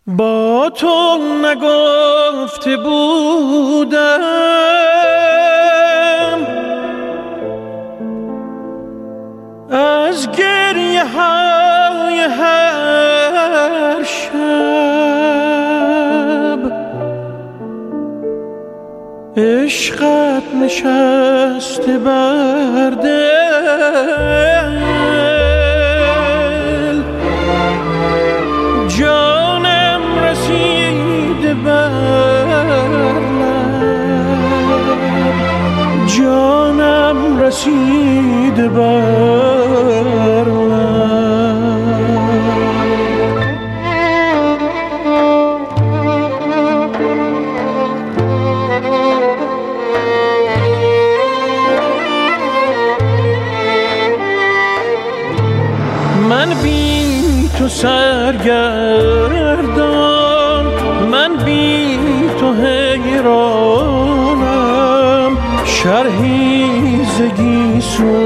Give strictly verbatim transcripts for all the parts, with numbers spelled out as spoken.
با تو نگفته بودم از گریه های هر شب عشقت نشسته بر دل، جانم رسیده بر لب، جانم رسیده بر من بی تو سرگردان، من بی تو حیرانم، شرحی زگی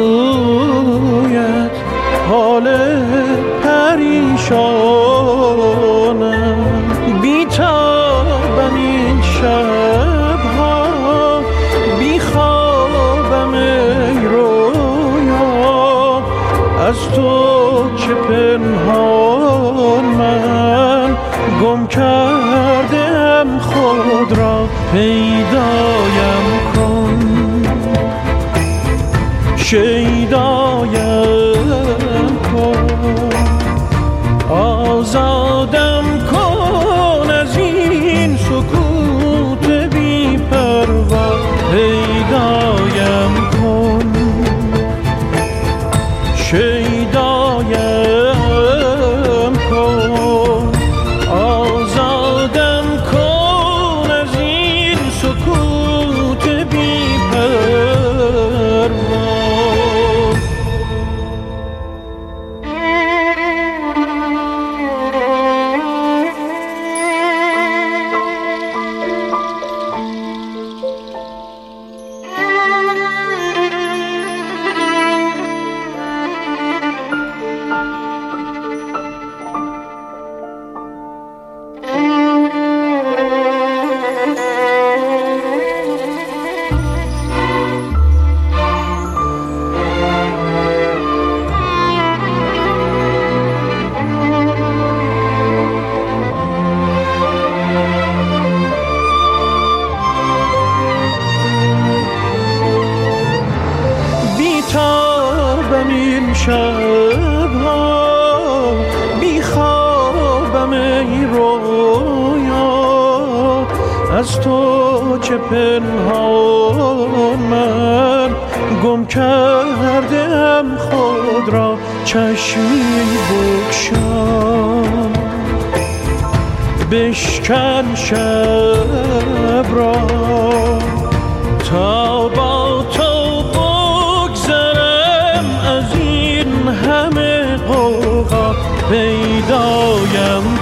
سویت حال پریشانم، بی تابم این شبها، بی خوابم ای رویا، از تو چه پنهان من گم کردم خود را، پیدایم کن شیدایم کن، آزادم کن از این سکوت بی پروا، پیدایم کن شیدایم کن، آزادم کن از این سکوت بی پروا. بیتابم این شبها، بی خوابم ای رویا، از تو چه پنهان من گم کردم خود را، چشمی بگشا بشکن شب را، تا با تو همه قوقا، پیدایم